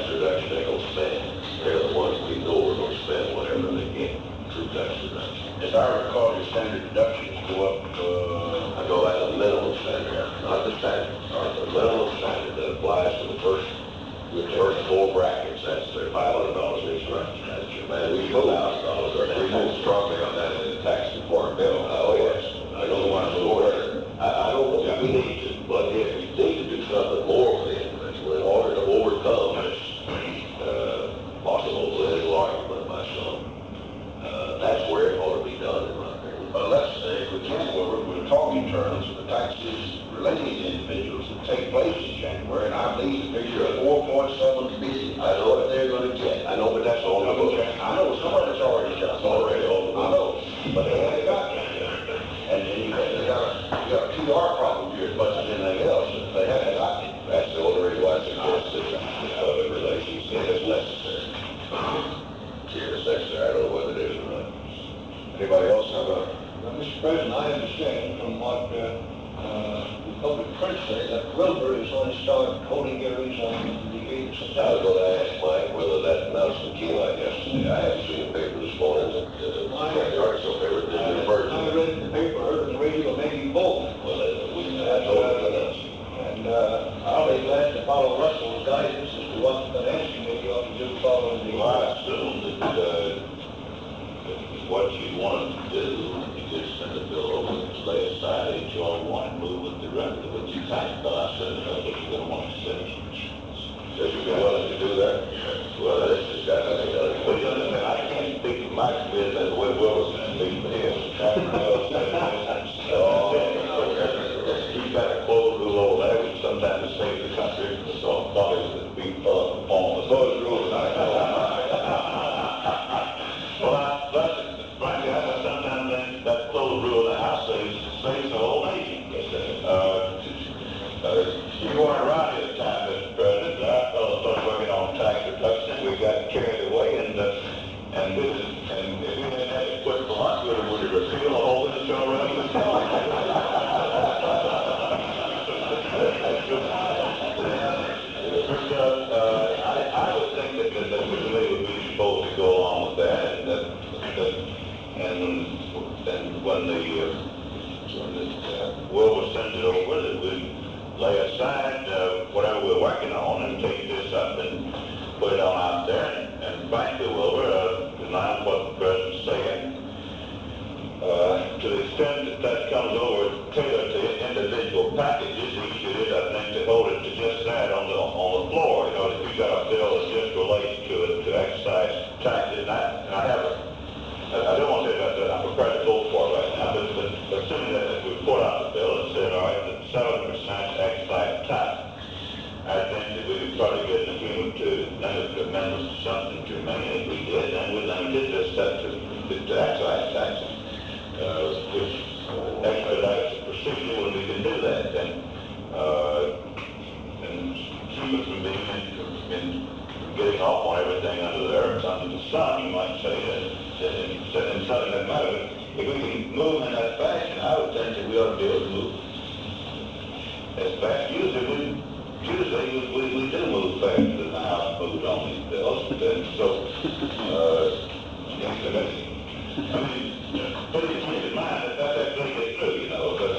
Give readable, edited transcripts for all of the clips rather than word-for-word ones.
tax reduction, they're gonna spend. They're the ones we know are gonna spend whatever they get through tax reduction. As I recall, your standard deductions go up, I go by the minimum standard, not the standard, or the minimum standard that applies to the first four brackets. That's their $500 each, right? That's your man, we go $1,000. We move strongly on that in the tax reform bill. Oh, yes. I don't want to move further. I don't know if we need to, but if we need to do something more for the individual in order to overcome this possible political argument by some, that's where it ought to be done, in my opinion. let's say, if we can, we're talking terms of the taxes relating to individuals that take place in January, and I believe the figure of 4.7 billion. I know what they're going to get. I know, but that's all the book. I know some of it's already done. It's already on the book. I know, but they haven't got that. And then you got a PR problem here as much as anything else. They haven't got it. That's the only reason why I suggest that public relations is necessary. Here, it's necessary. I don't know whether it is or not. Anybody else have a? Now, Mr. President, I understand from what the public press say that Wilbur is going to start holding hearings on the 8th of I was September. going to ask Mike whether that announcement came out yesterday. I haven't seen the paper this morning that the article paper didn't refer to I it. read in the paper, heard on the radio, maybe both. Well, that's all the announcement. And I'll be glad to follow Russell's guidance as to what the finance committee ought to do following the... Well, I assume that what you want to do, you just send the bill over, lay aside each on one, move with the rest of it. You tax bill, I said, but you're going to want to send it. So you'd be willing to do that? Well, that's just got to be done. But you understand, I can't speak for my business the way Wilson speaks for his. He's got a closed rule over there, which sometimes it saves the country. So I thought it would be on the closed rules. Frankly, I sometimes think that closed rule in the House saves the whole nation. You weren't around here at the time, Mr. President. Our fellow started working on tax reduction. We got carried away, and if we hadn't had to quit for lunch, we would have repealed the whole internal revenue I would think that we really would be supposed to go along with that, and when Wilbur sends it over, that we lay aside whatever we're working on and take this up and put it on out there. And frankly, Wilbur, in line with what the President's saying, to the extent that comes over tailored to individual packages, he should, I think, to hold it to just that on the floor. You know, if you've got a bill that just relates to excise taxes, and I don't want to say that I'm prepared to vote for it right now, but assuming that we put out the bill and said, all right, the 7% excise tax, I think that we would try to get an agreement to limit the amendments to something to remain as we did, and we limited this set to excise taxes, which expedites the procedure when we can do that, and keep it from being getting off on everything under the sun, you might say, in something that matter. If we can move in that fashion, I would think that we ought to be able to move as fast. Usually we do move faster than the House moves on these bills, and so, I mean, please keep in mind that that's actually get through, you know, but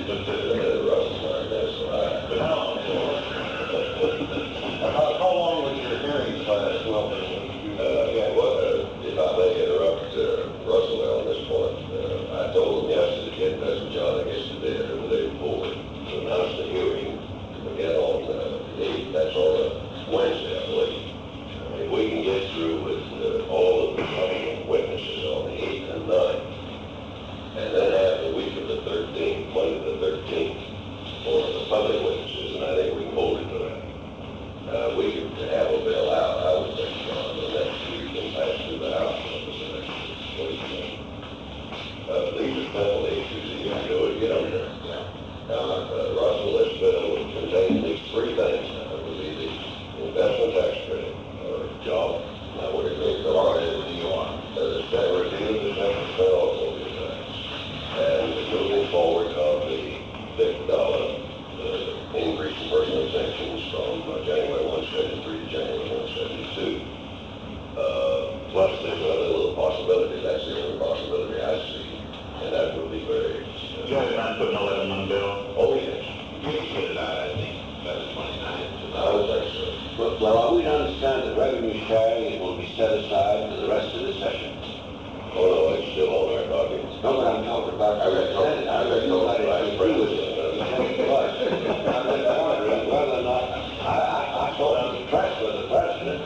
How long was your hearings last? Well, if I may interrupt Russell on this point, I told him yesterday, and President John, I guess today or the day before, to announce the hearing to begin on the 8th. That's on a Wednesday, I believe. If we can get through with all of the public witnesses on the 8th and 9th, and then have the week of the 13th, Monday the 13th, for the public witnesses, and I think we can hold it to that. We could have a bill out, I would think, John, the next week and pass through the House. What do you think? These are simple issues, you can do it, get them there. Russell, this bill contains these three things. It would be the investment tax credit, or job, not what it means, or whatever you want. The separate deal, the separate spend also be taxed. And moving forward of the $50 increase in personal exemptions from January 1, 73 to January 1, Plus, there's other little possibilities. That's the only possibility I see. And that would be very... You guys not putting 11 on the bill? Oh, yes. You can put it out, I think, by the 29th. I would think so. Well, I would understand that revenue sharing will be set aside for the rest of the session. Oh, no, it's still on our docket. No, but I'm talking about... I read Vice President. I'm just wondering whether or not... I thought I was impressed with the president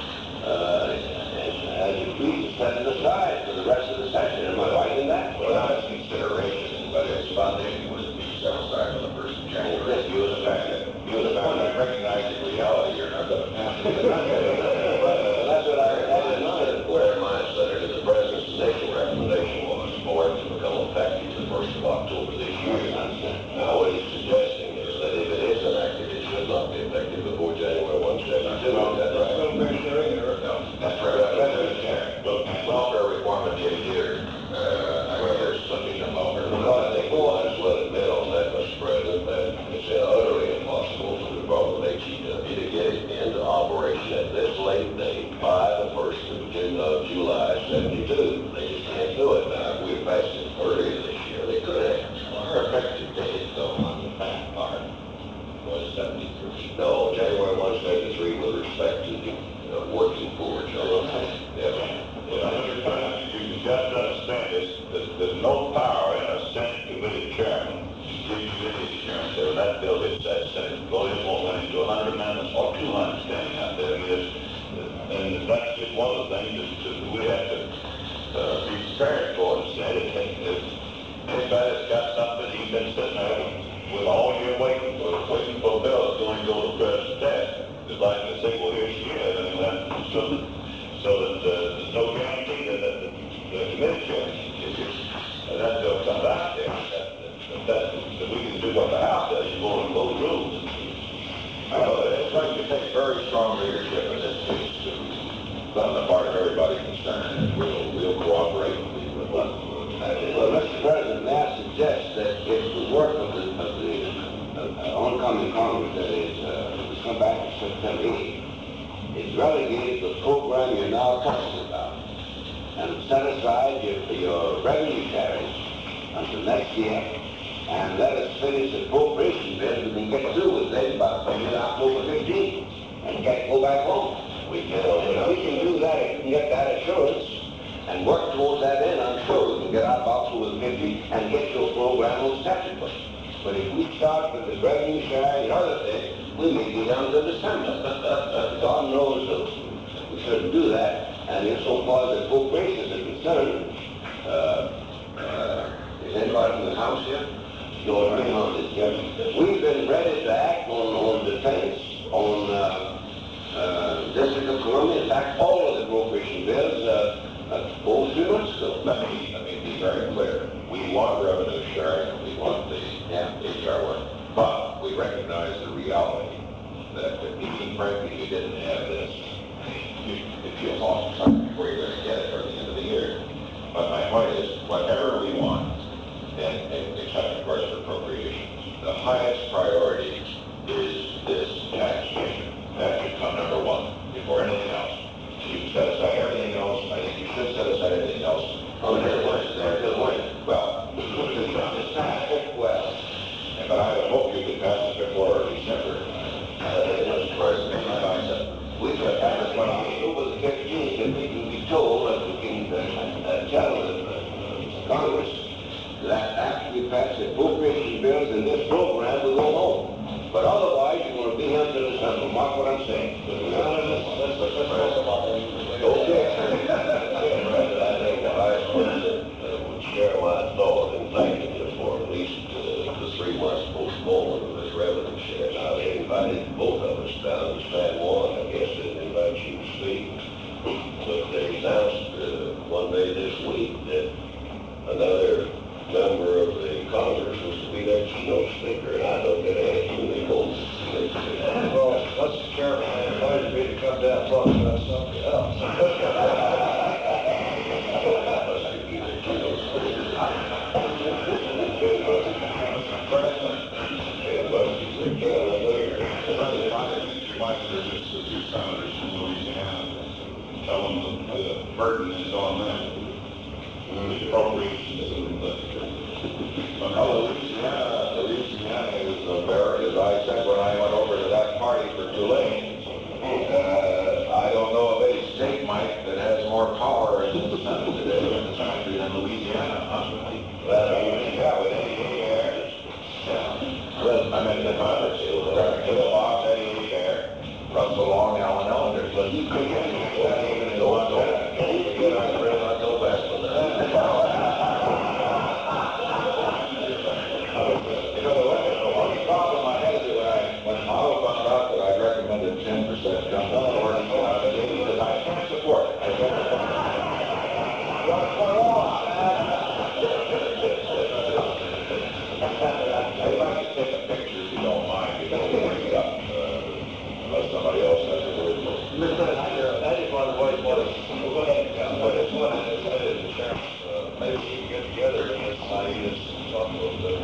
has agreed to set it aside for the rest of the session. Am I right in that? Well, that's consideration, but it's funding was to be set aside on the 1st of January. Yes, you was back. You was back. I recognize the reality, you're not going to pass it. That's what I had in mind. Bear in mind, Senator, the president's initial recommendation was for it to become effective the 1st of October this year. Now, what he's suggesting is that if it is enacted, it should not be effective before January 1, 2022. No, that's right. No, That's right. That's right. Look, welfare requirement is here. I mean, there's something about it. I think we might as well admit on that, Mr. President, that it's utterly impossible for the Department of HEW to get it into operation at this late date by the 1st of July 72. They just can't do it. Now, if we had passed it earlier this year, they could have. Our effective date, though, on the back part was 73. No, January 1, 73 with respect to the working forward. Yeah. You got to understand this, there's no power in a Senate committee chairman to give you any assurance that when that bill hits that Senate floor, it won't run into 100 amendments or 200 standing out there. I mean, and that's just one of the things that we have to be prepared for in the Senate. If anybody that's got something, he's been sitting there with all year waiting for a bill that's going to go to the president's desk. It's like they say, well, here she is. I mean, so that there's no guarantee that the committee chairman that bill comes out there. That we can do what the House does, you go and vote rules. It's going to take very strong leadership in this case on the part of everybody concerned, and we'll cooperate with what. Well, Mr. President, may I suggest that if the work of the oncoming Congress, that is, come back to September 8th, is relegated to the program you're now talking about, and set aside your revenue sharing until next year, and let us finish the appropriation bill and then get through with it by October 15th, and go back home. We can do that if we can get that assurance and work towards that end. I'm sure we can get our box over 50 and get your program on schedule. But if we start with the revenue sharing and other things, we may be down to December. God knows that we shouldn't do that. And if so far as appropriations are concerned, is anybody from the House here? No, hang on this here. We've been ready to act on defense, on District of Columbia. In fact, all of the appropriation bills 3 months ago. Let me be very clear. We want revenue sharing, and we want the HR work. But we recognize the reality that even frankly, you didn't have this, if you lost something before you're going to get it for the end of the year. But my point is, whatever we want, and except of course for appropriations, the highest priority is this tax issue. That should come number 1 before anything else. You can set aside everything else. I think you should set aside everything else. Oh, there was. Well, but I would hope you could pass it before December. Mr. President, We should have it when October the 15th, and we can be told that we can tell Congress that after we pass the appropriation bills in this program, we go home. But otherwise, you're going to be here until December. Mark what I'm saying. Let's talk about that. Okay. I think the Vice President would share my thought in thanking you for at least the 3 months postponement of this revenue share. Now, they invited both of us down to San Juan. I guess they didn't invite you to speak. But they announced one day this week that another member of the Congress was to be their keynote speaker, and I don't get any votes. Well, that's the chairman. I invited me to come down and talk about something else. There's the 2 senators from Louisiana tell them that the burden is on them. The appropriations is in the budget. Well, Louisiana is very, as I said when I went over to that party for Tulane, I don't know of any state, Mike, that has more power in the Senate today in this country than Louisiana, honestly. Yeah, with 88 heirs. Yeah. Well, I mean, the Congress, Bill Boggs, 88 heirs. Russell Long, Alan Ellender. But you couldn't get that even in Montana. You know, I really not go back for that. You know, the only problem I had is when Otto found out that I recommended 10% gun support, I can't support it. I can't support it. I'd like to take a picture if you don't mind, before we bring it up, unless somebody else has a word. Mr. President, I just want to voice what go ahead. I just wanted to say to the chairman, maybe we can get together and let's talk about the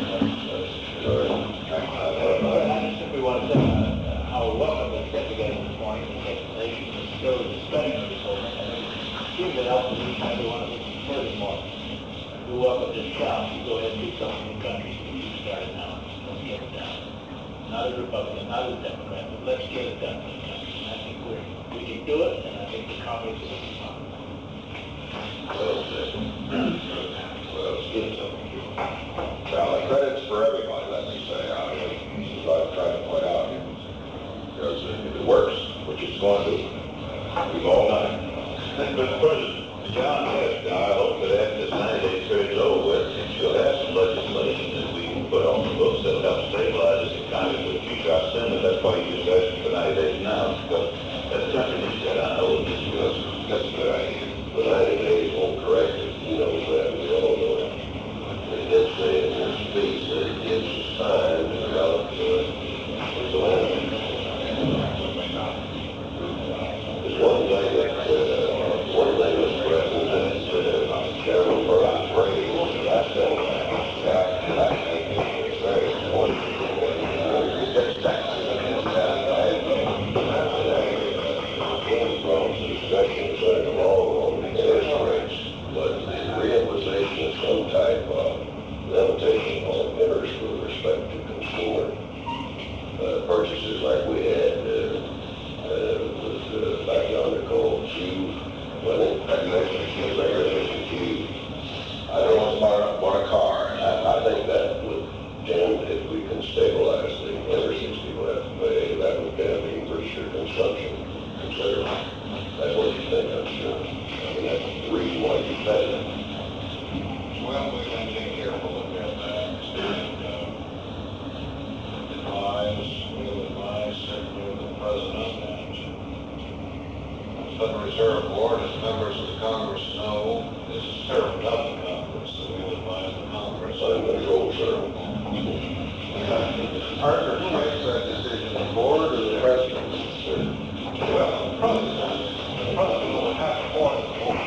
I just simply want to say how welcome this get together this morning, the explanation, the skill of discussion of this whole thing. And it seems that out of each and every one of us here this morning. We welcome this challenge. You go ahead and do something in the country. You started now. Let's get it done. Not a Republican, not a Democrat, but let's get it done for the country. And I think we can do it, and I think the Congress will be fine. Well said. Well said. Well, the credit's for everybody, let me say. As I've tried to point out, because if it works, which it's going to, we've all done it. Mr. President, John asked, I hope that after this 90-day period is over with, and she'll have some legislation that we can put on the books that will help stabilize this economy for the future. I assume that that's why you just asked for 90 days now, because that country needs that. I know it needs to. That's a good idea. But 90 days won't correct it, you know that, we all know it. They did say in their speech that it gives us time to develop the plan. There's one thing that, Mr. President, that Chairman Burns raised, I said, that is very important. Came from discussion concerning all on the interest rates, but the realization of some type of limitation on interest with respect to consumer purchases like we had with back yonder called Q, regulation Q. I don't want to buy a car, and I think that would tend, if we can stabilize the interest that people have to pay, that would dampen your consumption considerably. That's what you think, I'm sure. I mean, that's the reason why you said it. Well, we can take careful look at that. We'll advise certainly the President and the Federal Reserve Board, as members of the Congress know, is served up the Congress, so we'll advise the Congress. I'm control, sir. Arthur makes that decision, the board or the President? Well, the President will have to order the board.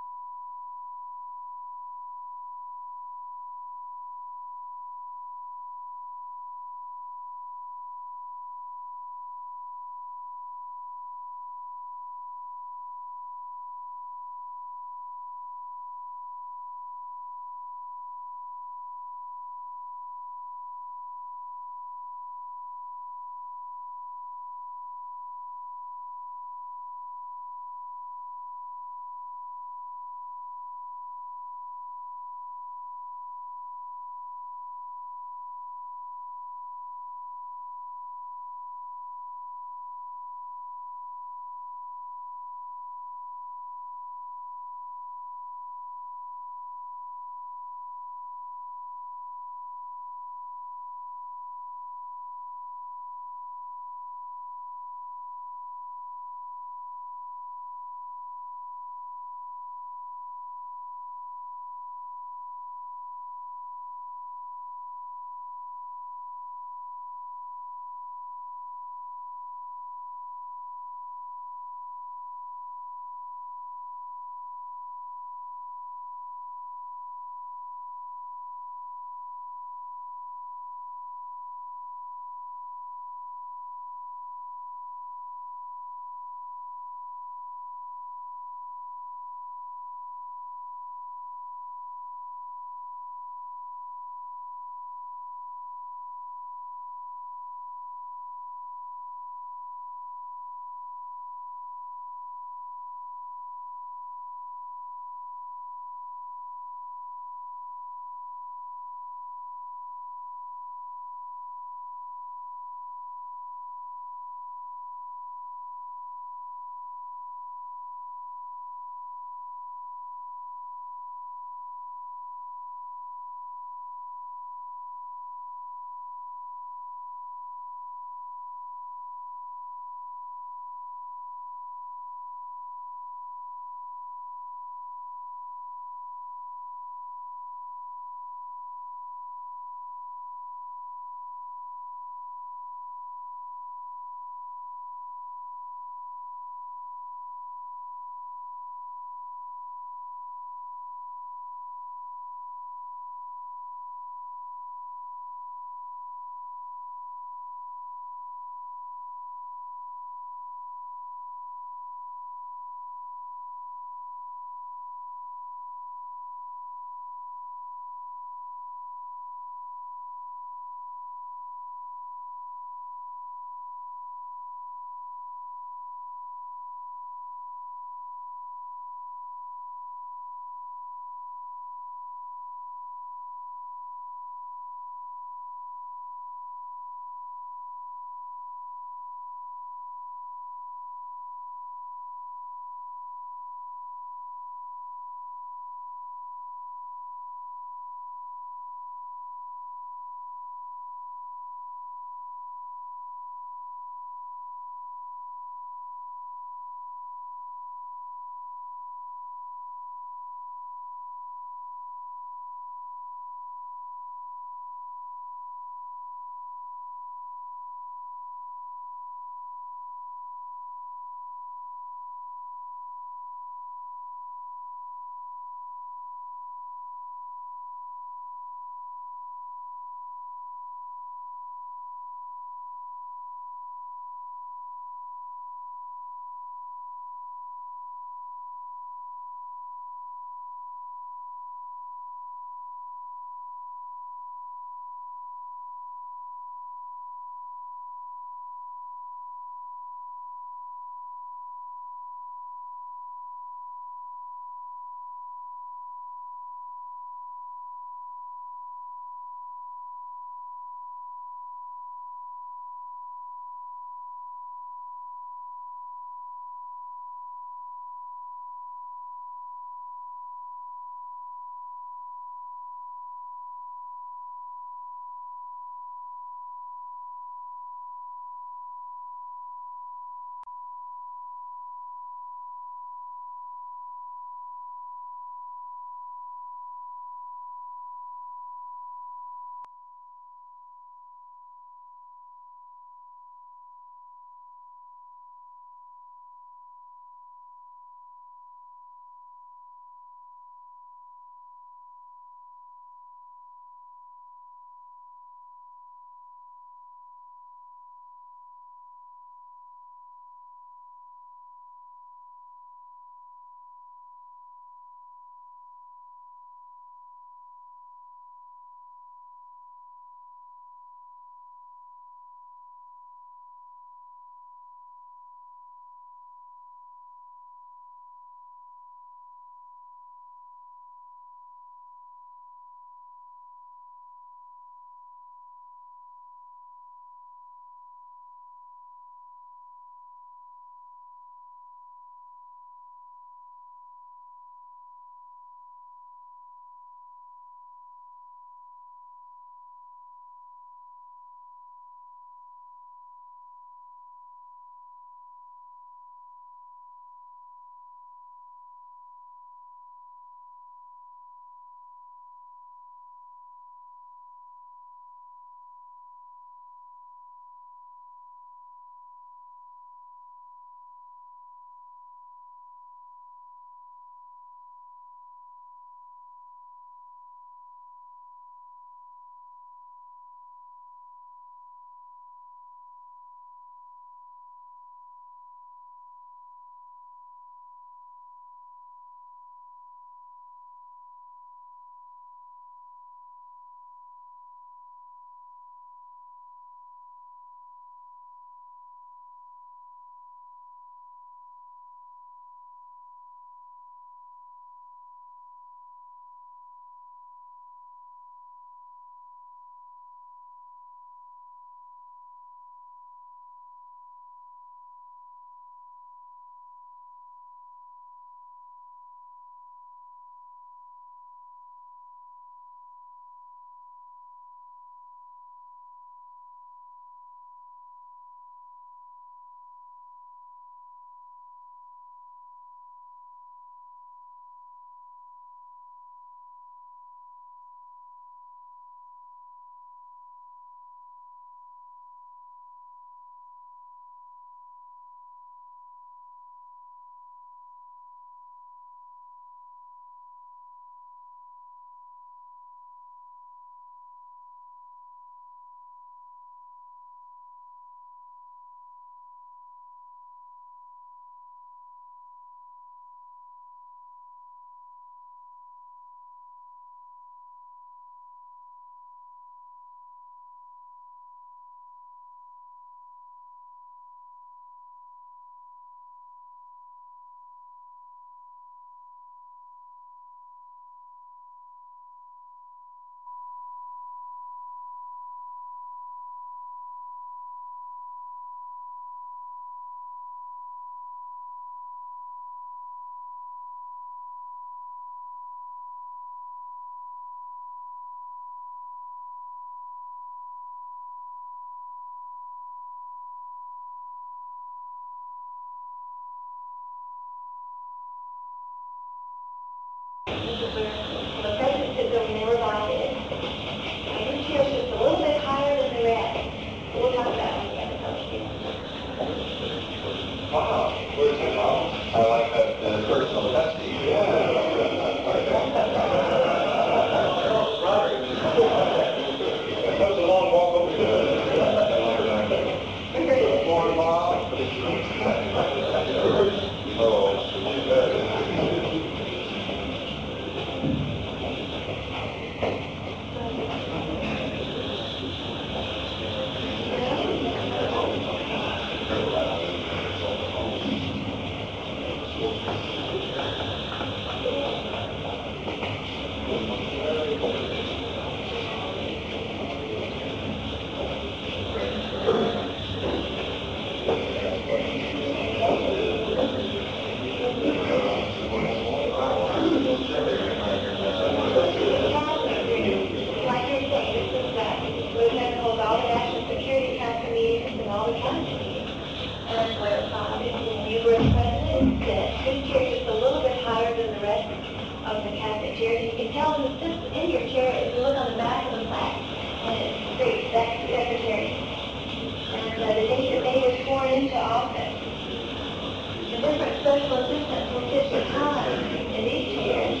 into office, the different special assistants will sit behind in these chairs.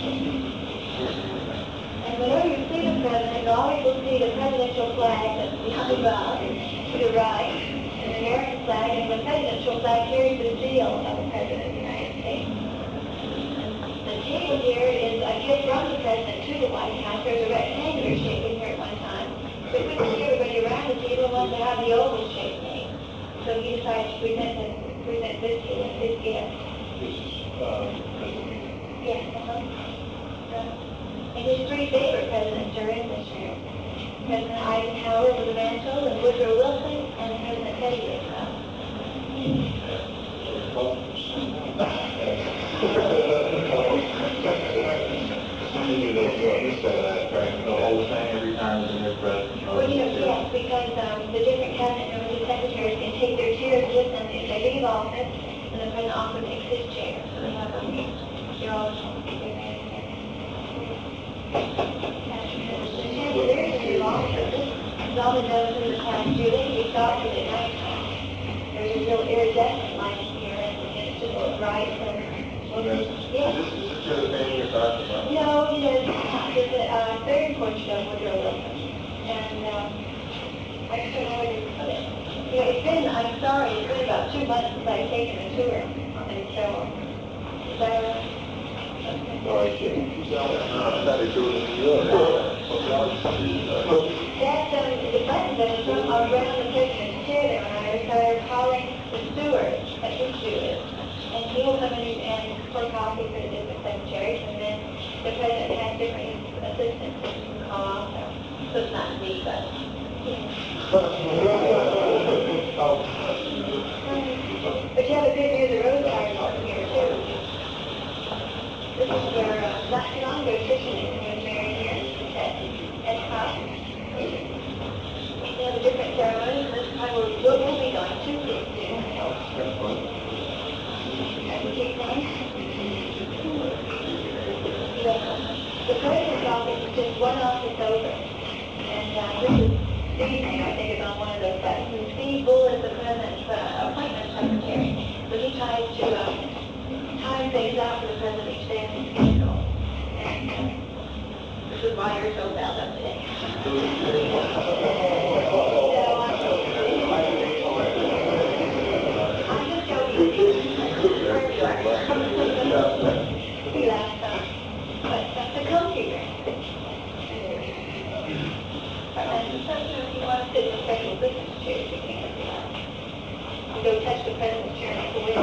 And whenever you see the president, you always will see the presidential flag that's behind Bob to the right, and the American flag, and the presidential flag carries the seal of the President of the United States. The table here is a gift from the president to the White House. There's a rectangular shape in here at one time. But we can see everybody around the table wants to have the oval shape made. So he decided to present this to us, this gift. This is, President. Yes, and his three favorite presidents are in this room. President Eisenhower with the mantle, and Woodrow Wilson, and President Teddy Roosevelt. The whole thing every time there's a new president. Well, yes, because the different cabinet members and secretaries can take their chairs with them if they leave office, and the president also takes his chair. So they have them. They're all the chandeliers are too long, so this is all the noses in the past year. They can be darkened at night time. There's a real iridescent light in here, and it's just bright. So, yeah. Is this the thing you're talking about? No, there's a third portrait of Woodrow Wilson. And I just don't know where to put it. It's been about 2 months since I've taken a tour. And so, that's the buttons that are around the president's chair there when I was calling the steward at his steward. And he will come in and pour coffee for the different secretaries, and then the president has different assistants that you can call also. So it's not me, but but you have a good view of the road cars over here too. This is where not too long ago Titian was married here at Cox. They have a different ceremony, and this time we'll be going to pretty soon. The president's office is just one office over, and this is Steve's name, I think, is on one of those buttons. And Steve Bull is the president's appointment secretary, so he tries to time things out for the president each day on his schedule. And this is why you're so bound up today. I'm just joking. He laughed. But that's a computer. And sometimes you want to sit in a special business chair if you can't. You go touch the president's chair and make a wish.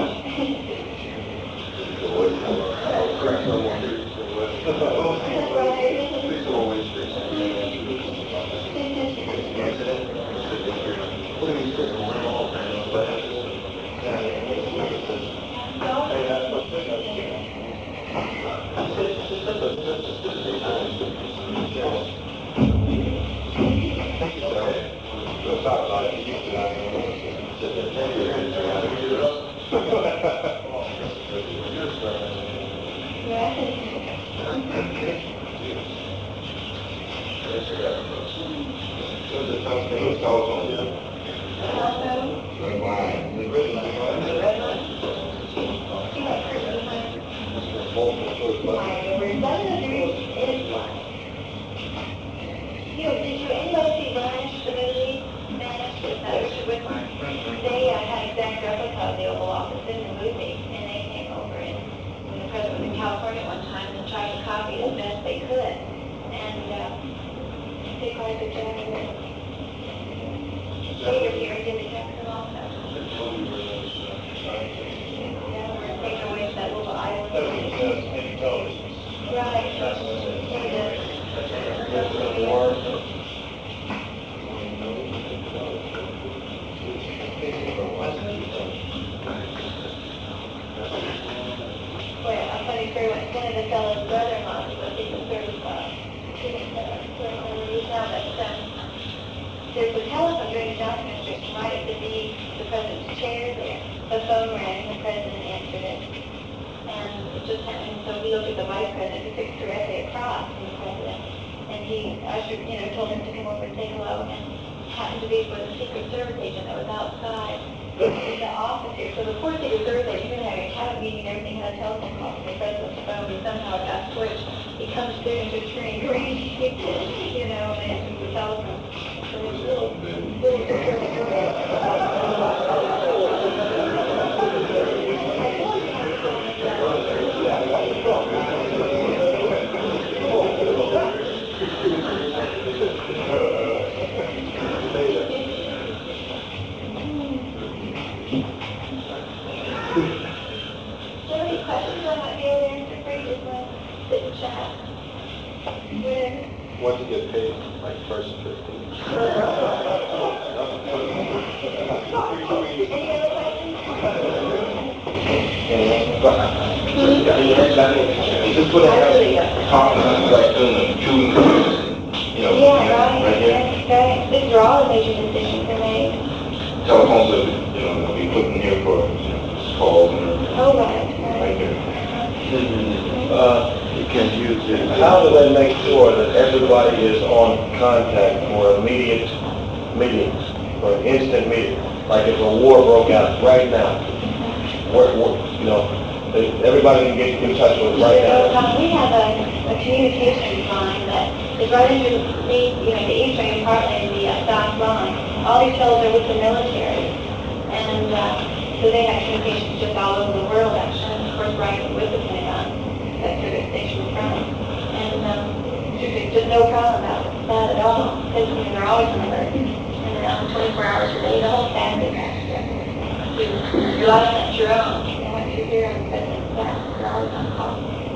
Told him to come over and say hello, and happened to be for the Secret Service agent that was outside in the office. So the fourth thing is Thursday, you're gonna have a cabinet meeting, and everything had a telephone call from the president's phone, and somehow it got switched. It comes through into a tree, you know, and it's the telephone. So it's What to get paid, like first and 15th? Any other questions? Just put a talking like doing chewing you know, Yeah, right here. right. These are all the major decisions are made. Telephones that, you know, they'll be put in here for, you know, calls and everything. Oh, right. Right here. You can use it. How do they make sure that everybody is on contact for immediate meetings, for instant meetings? Like if a war broke out right now, you know, everybody can get in touch with it right now. We have a communications line that is right under the east-wing apartment in the south line. All these fellows are with the military, and so they have communications just all over the world, actually, and of course right with the Pentagon. That's where they're stationed from. And there's just no problem about that at all, because they're always on alert, and they're on 24 hours a day, the whole family crashes everywhere. You're out on your own, and once you're here on the president's staff, you're always on call.